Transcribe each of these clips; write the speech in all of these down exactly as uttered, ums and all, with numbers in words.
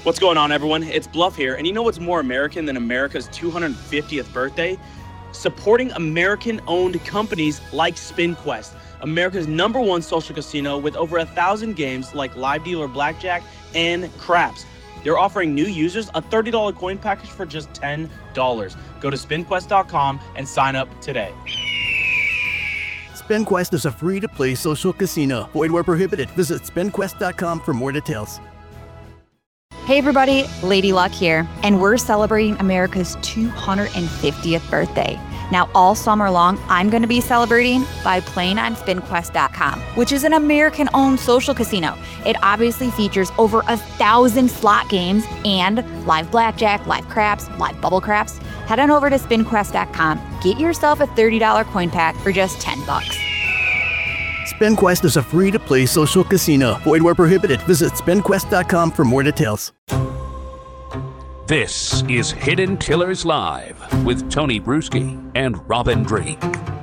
What's going on, everyone? It's Bluff here, and you know what's more American than America's two hundred fiftieth birthday? Supporting American-owned companies like SpinQuest, America's number one social casino with over a thousand games like Live Dealer Blackjack and Craps. They're offering new users a thirty dollars coin package for just ten dollars. Go to spin quest dot com and sign up today. SpinQuest is a free-to-play social casino. Void where prohibited. Visit spin quest dot com for more details. Hey everybody, Lady Luck here, and we're celebrating America's two hundred fiftieth birthday. Now all summer long, I'm going to be celebrating by playing on spin quest dot com, which is an American-owned social casino. It obviously features over a thousand slot games and live blackjack, live craps, live bubble craps. Head on over to spin quest dot com, get yourself a thirty dollars coin pack for just ten bucks. SpinQuest is a free-to-play social casino. Void where prohibited. Visit spin quest dot com for more details. This is Hidden Killers Live with Tony Bruschi and Robin Drake.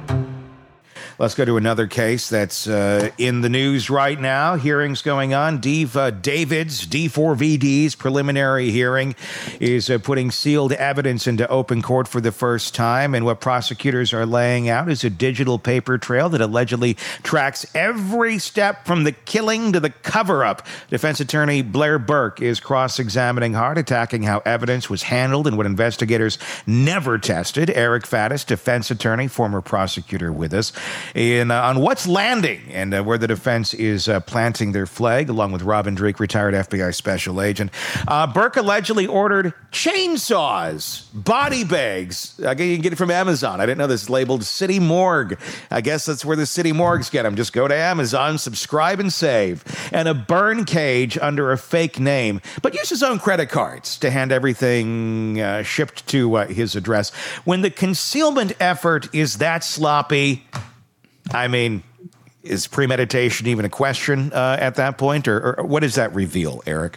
Let's go to another case that's uh, in the news right now. Hearings going on. Dave uh, David's D four V D's preliminary hearing is uh, putting sealed evidence into open court for the first time. And what prosecutors are laying out is a digital paper trail that allegedly tracks every step from the killing to the cover-up. Defense attorney Blair Burke is cross-examining Hart, attacking how evidence was handled and what investigators never tested. Eric Faddis, defense attorney, former prosecutor, with us. In, uh, on what's landing and uh, where the defense is uh, planting their flag, along with Robin Drake, retired F B I special agent. Uh, Burke allegedly ordered chainsaws, body bags. Uh, you can get it from Amazon. I didn't know this, labeled City Morgue. I guess that's where the City Morgues get them. Just go to Amazon, subscribe and save. And a burn cage under a fake name, but use his own credit cards to hand everything uh, shipped to uh, his address. When the concealment effort is that sloppy, I mean, is premeditation even a question uh, at that point? Or, or what does that reveal, Eric?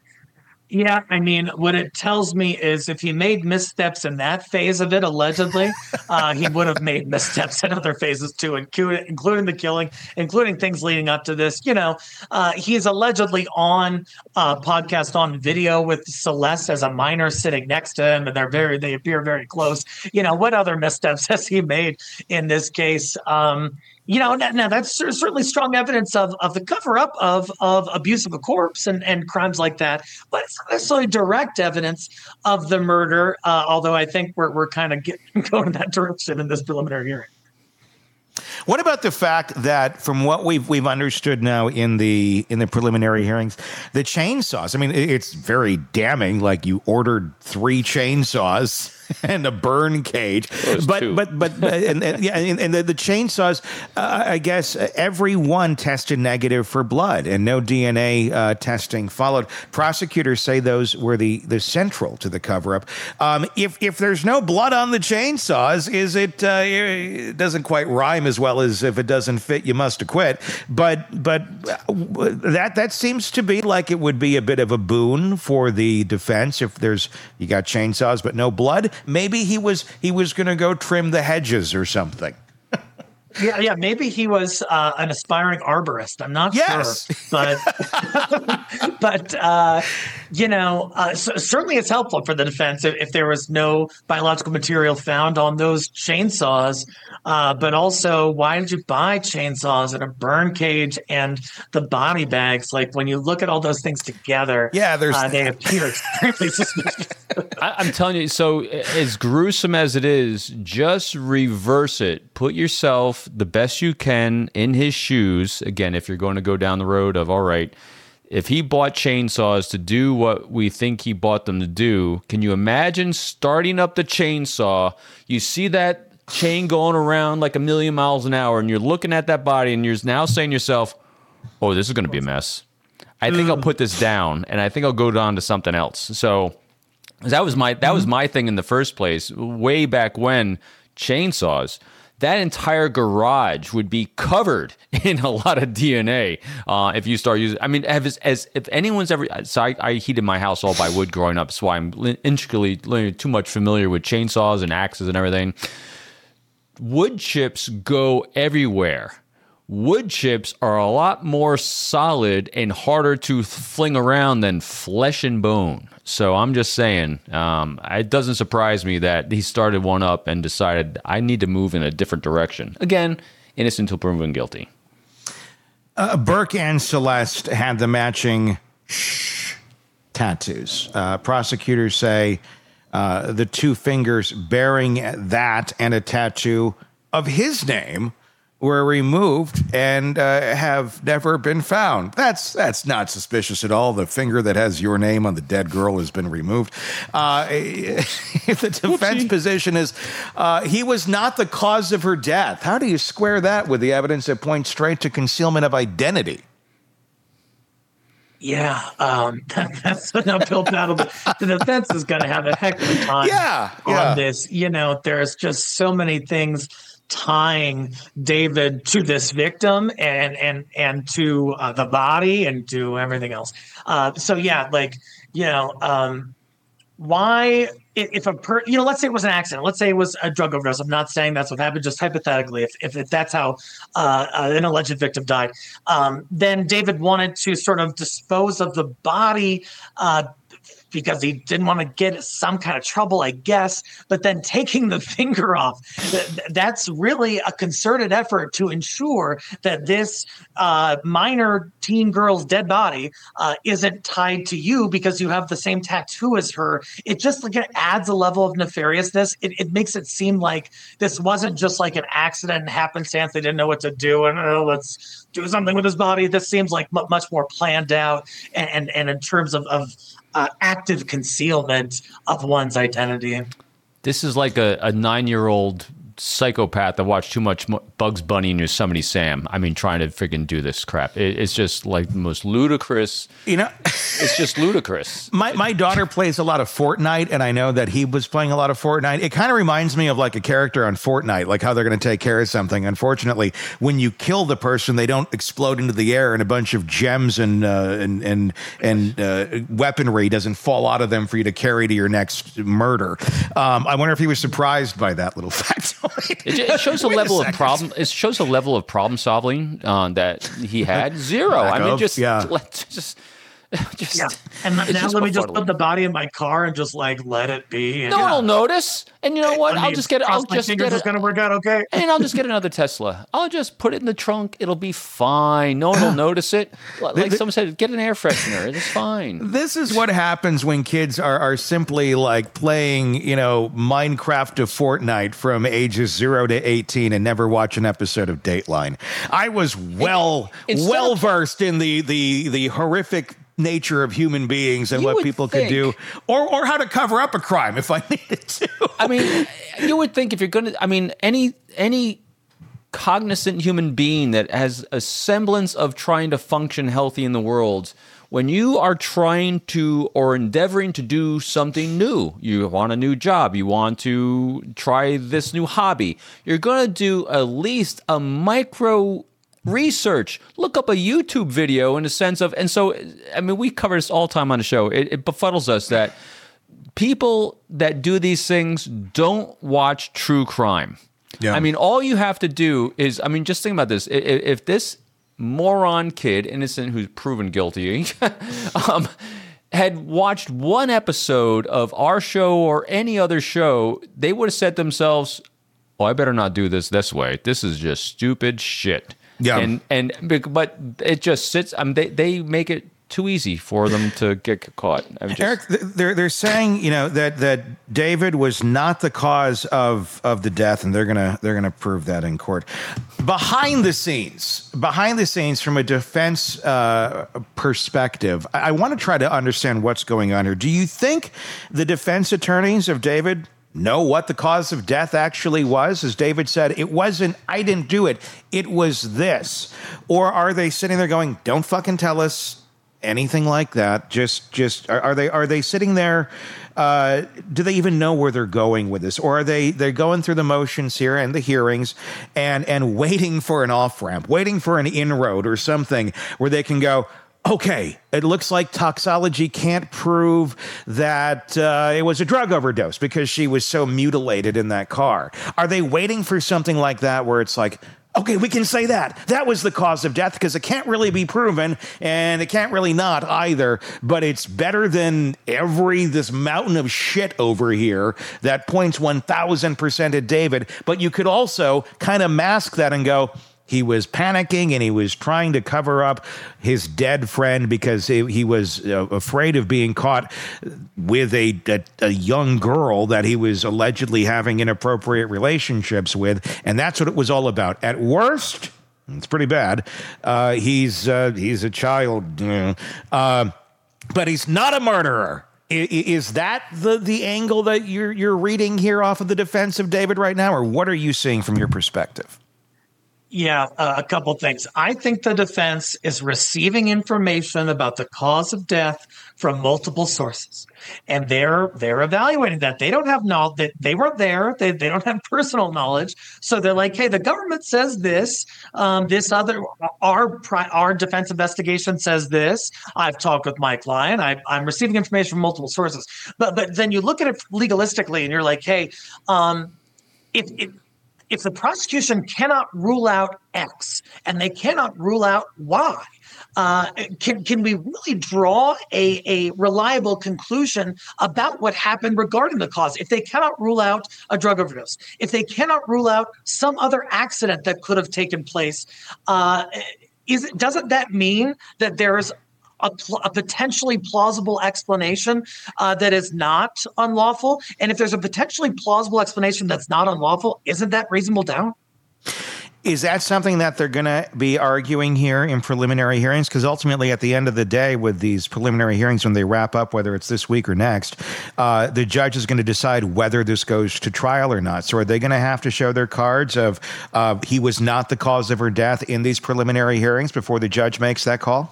Yeah, I mean, what it tells me is if he made missteps in that phase of it, allegedly, uh, he would have made missteps in other phases too, including, including the killing, including things leading up to this. You know, uh, he's allegedly on a podcast on video with Celeste as a minor sitting next to him, and they're very, they appear very close. You know, what other missteps has he made in this case? Um, You know, now, now that's certainly strong evidence of, of the cover-up of, of abuse of a corpse and, and crimes like that. But it's not necessarily direct evidence of the murder, uh, although I think we're we're kind of getting, going in that direction in this preliminary hearing. What about the fact that, from what we've we've understood now in the in the preliminary hearings, the chainsaws? I mean, it's very damning. Like, you ordered three chainsaws and a burn cage, but, but but but and, and yeah, and, and the, the chainsaws, uh, I guess every one tested negative for blood, and no D N A uh, testing followed. Prosecutors say those were the the central to the cover up. Um, if if there's no blood on the chainsaws, is it? Uh, it doesn't quite rhyme as well as if it doesn't fit, you must acquit. But but that that seems to be like it would be a bit of a boon for the defense if there's you got chainsaws but no blood. Maybe he was he was going to go trim the hedges or something. Yeah, yeah. Maybe he was uh, an aspiring arborist. I'm not yes. sure, but but uh, you know, uh, so certainly it's helpful for the defense if, if there was no biological material found on those chainsaws. Uh, but also, why did you buy chainsaws and a burn cage and the body bags? Like, when you look at all those things together, yeah, there's uh, they appear extremely suspicious. I, I'm telling you, so as gruesome as it is, just reverse it. Put yourself the best you can in his shoes. Again, if you're going to go down the road of, all right, if he bought chainsaws to do what we think he bought them to do, can you imagine starting up the chainsaw? You see that chain going around like a million miles an hour, and you're looking at that body, and you're now saying to yourself, oh, this is going to be a mess. I think I'll put this down, and I think I'll go on to something else. So that was my that was my thing in the first place, way back when, chainsaws. That entire garage would be covered in a lot of D N A uh, if you start using. I mean, as, as if anyone's ever, so I, I heated my house all by wood growing up, so I'm intricately too much familiar with chainsaws and axes and everything. Wood chips go everywhere wood chips are a lot more solid and harder to fling around than flesh and bone. So I'm just saying, um, it doesn't surprise me that he started one up and decided I need to move in a different direction. Again, innocent until proven guilty. Uh, Burke and Celeste had the matching shh tattoos. Uh, prosecutors say uh, the two fingers bearing that and a tattoo of his name were removed and uh, have never been found. That's that's not suspicious at all. The finger that has your name on the dead girl has been removed. Uh, if the defense Whoopsie. position is uh, he was not the cause of her death, how do you square that with the evidence that points straight to concealment of identity? Yeah, um, that's an uphill battle. The defense is going to have a heck of a time yeah, on yeah. this. You know, there's just so many things tying David to this victim and and and to uh, the body and to everything else. Uh, so yeah, like you know, um, why if a per you know, let's say it was an accident, let's say it was a drug overdose. I'm not saying that's what happened. Just hypothetically, if if, if that's how uh, an alleged victim died, um, then David wanted to sort of dispose of the body. Uh, because he didn't want to get some kind of trouble, I guess, but then taking the finger off, th- that's really a concerted effort to ensure that this uh, minor teen girl's dead body uh, isn't tied to you because you have the same tattoo as her. It just like it adds a level of nefariousness. It, it makes it seem like this wasn't just like an accident and happenstance. They didn't know what to do and oh, let's do something with his body. This seems like m- much more planned out and, and, and in terms of, of Uh, active concealment of one's identity. This is like a, a nine-year-old psychopath that watched too much Bugs Bunny and Yosemite Sam. I mean, trying to freaking do this crap. It, it's just like the most ludicrous. You know, it's just ludicrous. My my daughter plays a lot of Fortnite, and I know that he was playing a lot of Fortnite. It kind of reminds me of like a character on Fortnite, like how they're going to take care of something. Unfortunately, when you kill the person, they don't explode into the air, and a bunch of gems and uh, and and and uh, weaponry doesn't fall out of them for you to carry to your next murder. Um, I wonder if he was surprised by that little fact. It, it shows a level a of problem. It shows a level of problem solving uh, that he had zero. Lack I mean, of, just yeah. let's just. Just, yeah. And now let me just put the body in my car and just like let it be. And, no one yeah. will notice. And you know what? I mean, I'll just get it. I'll just get it. It's going to work out okay. And I'll just get another Tesla. I'll just put it in the trunk. It'll be fine. No one will notice it. Like someone said, get an air freshener. It's fine. This is what happens when kids are, are simply like playing, you know, Minecraft to Fortnite from ages zero to eighteen and never watch an episode of Dateline. I was well, well versed in the the the horrific nature of human beings and you what people think, could do, or or how to cover up a crime if I needed to. I mean, you would think if you're going to, I mean, any any cognizant human being that has a semblance of trying to function healthy in the world, when you are trying to or endeavoring to do something new, you want a new job, you want to try this new hobby, you're going to do at least a micro research, look up a YouTube video in the sense of, and so, I mean, we cover this all the time on the show. It, it befuddles us that people that do these things don't watch true crime. Yeah. I mean, all you have to do is, I mean, just think about this. If, if this moron kid, innocent, who's proven guilty, um, had watched one episode of our show or any other show, they would have said to themselves, oh, I better not do this this way. This is just stupid shit. Yeah, and and but it just sits. I mean, they they make it too easy for them to get caught. Just, Eric, they're they're saying, you know, that that David was not the cause of of the death, and they're gonna they're gonna prove that in court. Behind the scenes, behind the scenes, from a defense uh, perspective, I, I want to try to understand what's going on here. Do you think the defense attorneys of David know what the cause of death actually was? As David said, it wasn't, I didn't do it, it was this. Or are they sitting there going, don't fucking tell us anything like that? Just, just, are, are they, are they sitting there? Uh, do they even know where they're going with this? Or are they, they're going through the motions here and the hearings and, and waiting for an off-ramp, waiting for an inroad or something where they can go, okay, it looks like toxology can't prove that uh, it was a drug overdose because she was so mutilated in that car. Are they waiting for something like that where it's like, Okay, we can say that. That was the cause of death because it can't really be proven and it can't really not either. But it's better than every, this mountain of shit over here that points one thousand percent at David. But you could also kind of mask that and go, he was panicking and he was trying to cover up his dead friend because he, he was uh, afraid of being caught with a, a, a young girl that he was allegedly having inappropriate relationships with. And that's what it was all about. At worst, it's pretty bad. Uh, he's uh, he's a child, uh, but he's not a murderer. I, is that the, the angle that you're, you're reading here off of the defense of David right now? Or what are you seeing from your perspective? Yeah, uh, a couple things. I think the defense is receiving information about the cause of death from multiple sources, and they're they're evaluating that. They don't have knowledge. They, they weren't there. They, they don't have personal knowledge. So they're like, hey, the government says this. Um, this other our our defense investigation says this. I've talked with my client. I, I'm receiving information from multiple sources. But but then you look at it legalistically, and you're like, hey, um, if if If the prosecution cannot rule out X and they cannot rule out Y, uh, can can we really draw a, a reliable conclusion about what happened regarding the cause? If they cannot rule out a drug overdose, if they cannot rule out some other accident that could have taken place, uh, is doesn't that mean that there's A, pl- a potentially plausible explanation uh, that is not unlawful? And if there's a potentially plausible explanation that's not unlawful, isn't that reasonable doubt? Is that something that they're going to be arguing here in preliminary hearings? Because ultimately, at the end of the day, with these preliminary hearings, when they wrap up, whether it's this week or next, uh, the judge is going to decide whether this goes to trial or not. So are they going to have to show their cards of uh, he was not the cause of her death in these preliminary hearings before the judge makes that call?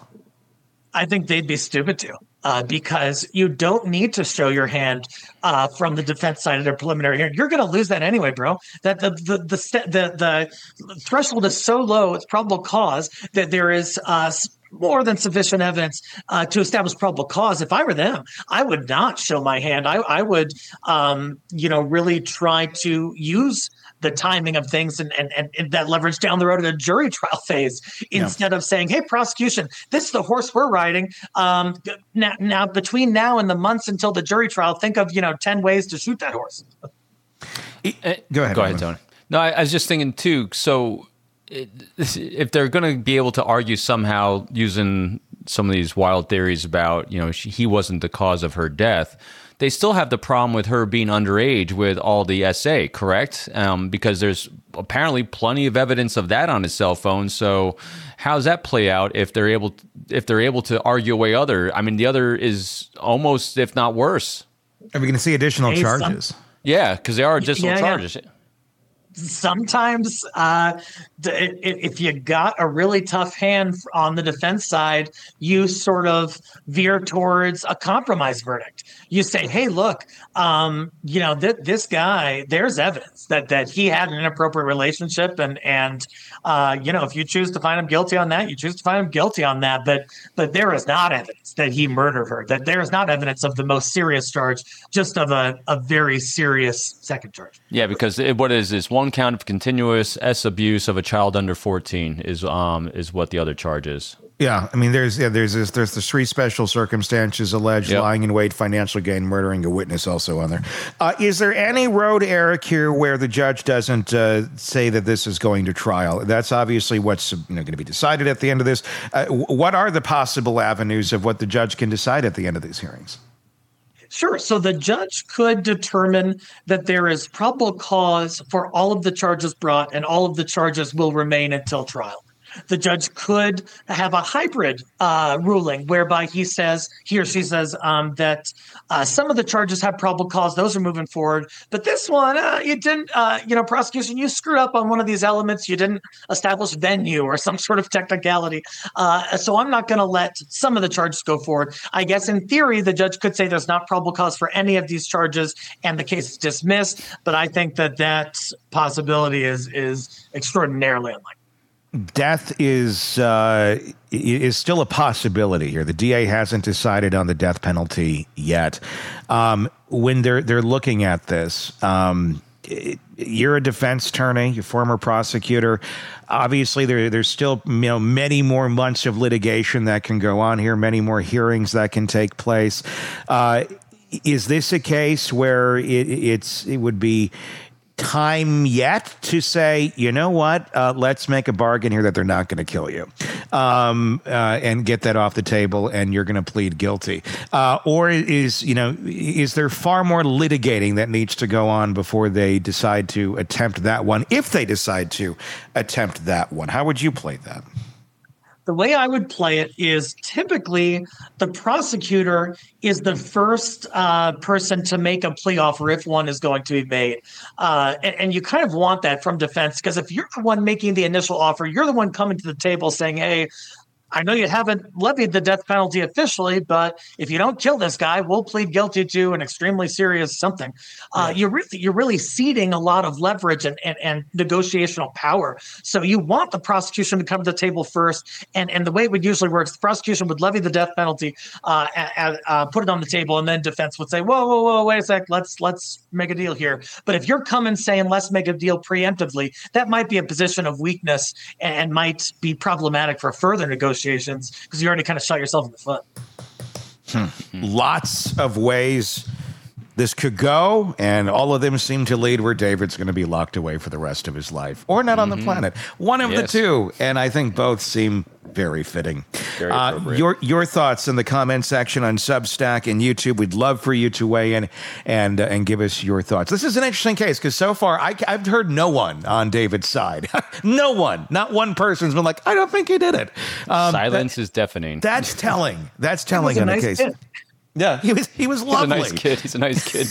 I think they'd be stupid to, uh, because you don't need to show your hand uh, from the defense side of their preliminary hearing. You're going to lose that anyway, bro. That the the the the, the threshold is so low, it's probable cause, that there is uh, more than sufficient evidence uh, to establish probable cause. If I were them, I would not show my hand. I, I would, um, you know, really try to use the timing of things and, and, and that leverage down the road in a jury trial phase instead yeah. of saying, hey, prosecution, this is the horse we're riding. Um, now, now, between now and the months until the jury trial, think of, you know, ten ways to shoot that horse. Go ahead. Go ahead, Tony. No, I, I was just thinking too, so it, if they're going to be able to argue somehow using some of these wild theories about, you know, she, he wasn't the cause of her death, they still have the problem with her being underage with all the S A, correct? Um, because there's apparently plenty of evidence of that on his cell phone. So how does that play out if they're able to, if they're able to argue away other? I mean, the other is almost, if not worse. Are we going to see additional Hey, charges? some- Yeah, because there are additional Yeah, yeah. charges. Sometimes uh, d- if you got a really tough hand on the defense side, you sort of veer towards a compromise verdict. You say, hey, look, um, you know, th- this guy, there's evidence that that he had an inappropriate relationship. And, and uh, you know, if you choose to find him guilty on that, you choose to find him guilty on that. But but there is not evidence that he murdered her, that there is not evidence of the most serious charge, just of a, a very serious second charge. Yeah, because it, what is this? One count of continuous S abuse of a child under fourteen is um is what the other charge is. Yeah, I mean, there's yeah, there's this, there's the three special circumstances alleged Yep. lying in wait, financial gain, murdering a witness also on there. Uh, is there any road, Eric, here where the judge doesn't uh, say that this is going to trial? That's obviously what's you know going to be decided at the end of this. Uh, w- what are the possible avenues of what the judge can decide at the end of these hearings? Sure. So the judge could determine that there is probable cause for all of the charges brought, and all of the charges will remain until trial. The judge could have a hybrid uh, ruling whereby he says, he or she says um, that uh, some of the charges have probable cause; those are moving forward. But this one, uh, you didn't, uh, you know, prosecution, you screwed up on one of these elements. You didn't establish venue or some sort of technicality. Uh, so I'm not going to let some of the charges go forward. I guess in theory, the judge could say there's not probable cause for any of these charges and the case is dismissed. But I think that that possibility is is extraordinarily unlikely. Death is uh, is still a possibility here. The D A hasn't decided on the death penalty yet. Um, when they're they're looking at this, um, it, you're a defense attorney, you're a former prosecutor. Obviously, there, there's still you know many more months of litigation that can go on here, many more hearings that can take place. Uh, is this a case where it, it's it would be time yet to say, you know what, uh, let's make a bargain here that they're not going to kill you um, uh, and get that off the table and you're going to plead guilty? Uh, or is, you know, is there far more litigating that needs to go on before they decide to attempt that one, if they decide to attempt that one? How would you play that? The way I would play it is typically the prosecutor is the first uh, person to make a plea offer if one is going to be made. Uh, and, and you kind of want that from defense, because if you're the one making the initial offer, you're the one coming to the table saying, hey, I know you haven't levied the death penalty officially, but if you don't kill this guy, we'll plead guilty to an extremely serious something. Uh, yeah. You're really you're really ceding a lot of leverage and, and and negotiational power. So you want the prosecution to come to the table first, and and the way it would usually work is the prosecution would levy the death penalty, uh, and, uh, put it on the table, and then defense would say, whoa, whoa, whoa, wait a sec, let's let's make a deal here. But if you're coming saying let's make a deal preemptively, that might be a position of weakness and, and might be problematic for further negotiations. Because you already kind of shot yourself in the foot. Hmm. Lots of ways this could go, and all of them seem to lead where David's going to be locked away for the rest of his life, or not mm-hmm. on the planet. One of yes. the two, and I think both seem very fitting. Very uh, your your thoughts in the comment section on Substack and YouTube. We'd love for you to weigh in and uh, and give us your thoughts. This is an interesting case because so far I, I've heard no one on David's side. No one, not one person's been like, I don't think he did it. Um, Silence that, is deafening. That's telling. That's telling on the nice case. Kid. Yeah, he was he was lovely. He's a nice kid. He's a nice kid.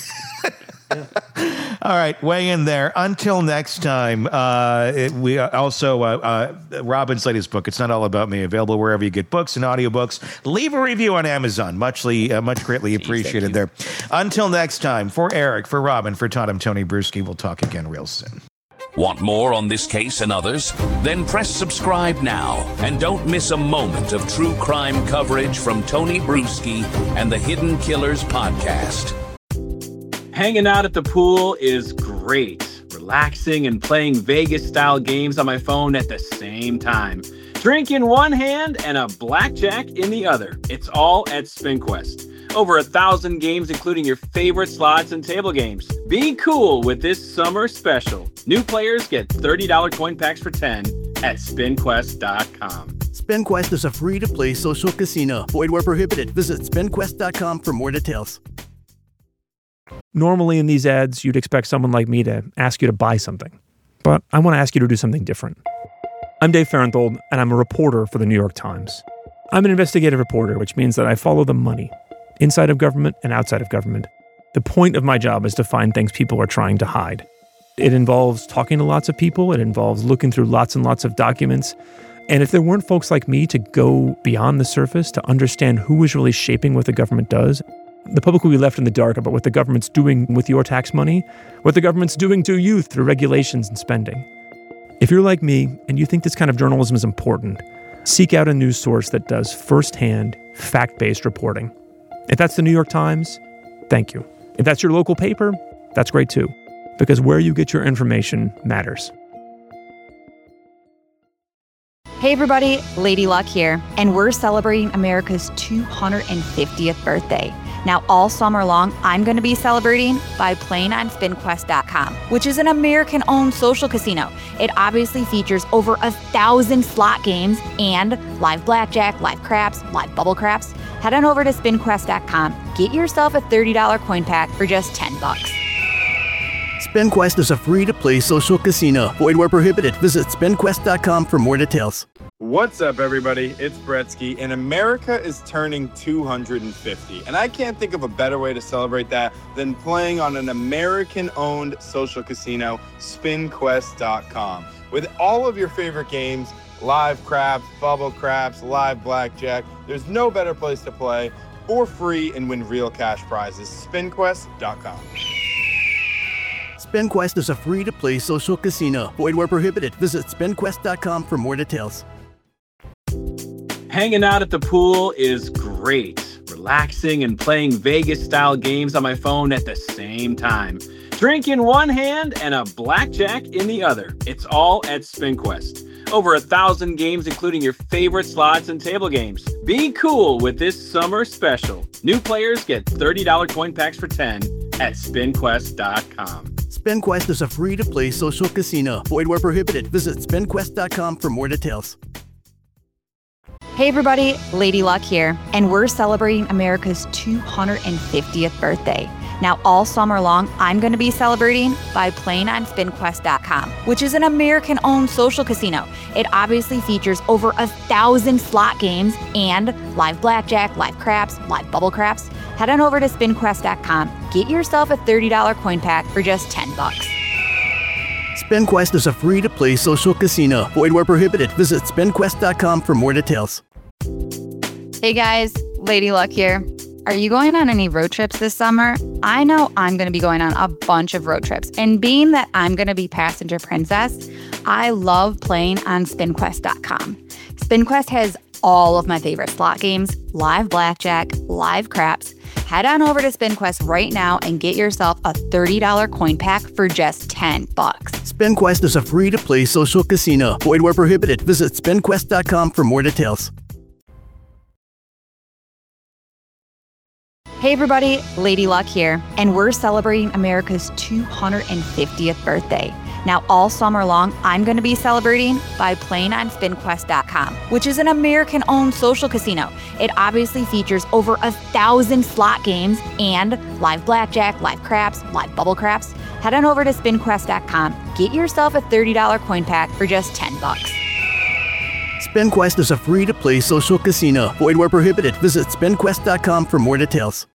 All right, weigh in there. Until next time, uh, it, we also, uh, uh, Robin's latest book, It's Not All About Me, available wherever you get books and audiobooks. Leave a review on Amazon. Muchly, uh, much greatly appreciated there. Until next time, for Eric, for Robin, for Todd, I'm Tony Bruschi. We'll talk again real soon. Want more on this case and others? Then press subscribe now and don't miss a moment of true crime coverage from Tony Bruschi and the Hidden Killers podcast. Hanging out at the pool is great. Relaxing and playing Vegas-style games on my phone at the same time. Drink in one hand and a blackjack in the other. It's all at SpinQuest. Over a thousand games, including your favorite slots and table games. Be cool with this summer special. New players get thirty dollars coin packs for ten at spin quest dot com. SpinQuest is a free-to-play social casino. Void where prohibited. Visit spin quest dot com for more details. Normally in these ads, you'd expect someone like me to ask you to buy something. But I want to ask you to do something different. I'm Dave Farenthold, and I'm a reporter for the New York Times. I'm an investigative reporter, which means that I follow the money, inside of government and outside of government. The point of my job is to find things people are trying to hide. It involves talking to lots of people. It involves looking through lots and lots of documents. And if there weren't folks like me to go beyond the surface to understand who is really shaping what the government does, the public will be left in the dark about what the government's doing with your tax money, what the government's doing to you through regulations and spending. If you're like me and you think this kind of journalism is important, seek out a news source that does firsthand, fact-based reporting. If that's the New York Times, thank you. If that's your local paper, that's great too, because where you get your information matters. Hey everybody, Lady Luck here, and we're celebrating America's two hundred fiftieth birthday. Now all summer long, I'm going to be celebrating by playing on spin quest dot com, which is an American-owned social casino. It obviously features over a thousand slot games and live blackjack, live craps, live bubble craps. Head on over to spin quest dot com, get yourself a thirty dollars coin pack for just ten bucks. SpinQuest is a free-to-play social casino. Void where prohibited. Visit spin quest dot com for more details. What's up, everybody? It's Bretsky, and America is turning two hundred fifty. And I can't think of a better way to celebrate that than playing on an American-owned social casino, spin quest dot com. With all of your favorite games, live craps, bubble craps, live blackjack, there's no better place to play for free and win real cash prizes. spin quest dot com. SpinQuest is a free-to-play social casino. Void where prohibited. Visit spin quest dot com for more details. Hanging out at the pool is great. Relaxing and playing Vegas-style games on my phone at the same time. drink in one hand and a blackjack in the other. It's all at SpinQuest. Over a thousand games, including your favorite slots and table games. Be cool with this summer special. New players get thirty dollars coin packs for ten at spin quest dot com. SpinQuest is a free-to-play social casino. Void where prohibited. Visit spin quest dot com for more details. Hey everybody, Lady Luck here, and we're celebrating America's two hundred fiftieth birthday. Now, all summer long, I'm going to be celebrating by playing on spin quest dot com, which is an American-owned social casino. It obviously features over a thousand slot games and live blackjack, live craps, live bubble craps. Head on over to spin quest dot com. Get yourself a thirty dollars coin pack for just ten bucks. SpinQuest is a free-to-play social casino. Void where prohibited. Visit spin quest dot com for more details. Hey guys, Lady Luck here. Are you going on any road trips this summer? I know I'm going to be going on a bunch of road trips, and being that I'm going to be passenger princess, I love playing on spin quest dot com. SpinQuest has all of my favorite slot games, live blackjack, live craps. Head on over to SpinQuest right now and get yourself a thirty dollars coin pack for just ten bucks. SpinQuest is a free-to-play social casino. Void where prohibited. Visit spin quest dot com for more details. Hey everybody, Lady Luck here, and we're celebrating America's two hundred fiftieth birthday. Now, all summer long, I'm going to be celebrating by playing on spin quest dot com, which is an American-owned social casino. It obviously features over a thousand slot games and live blackjack, live craps, live bubble craps. Head on over to spin quest dot com. Get yourself a thirty dollars coin pack for just ten bucks. SpinQuest is a free-to-play social casino. Void where prohibited. Visit spin quest dot com for more details.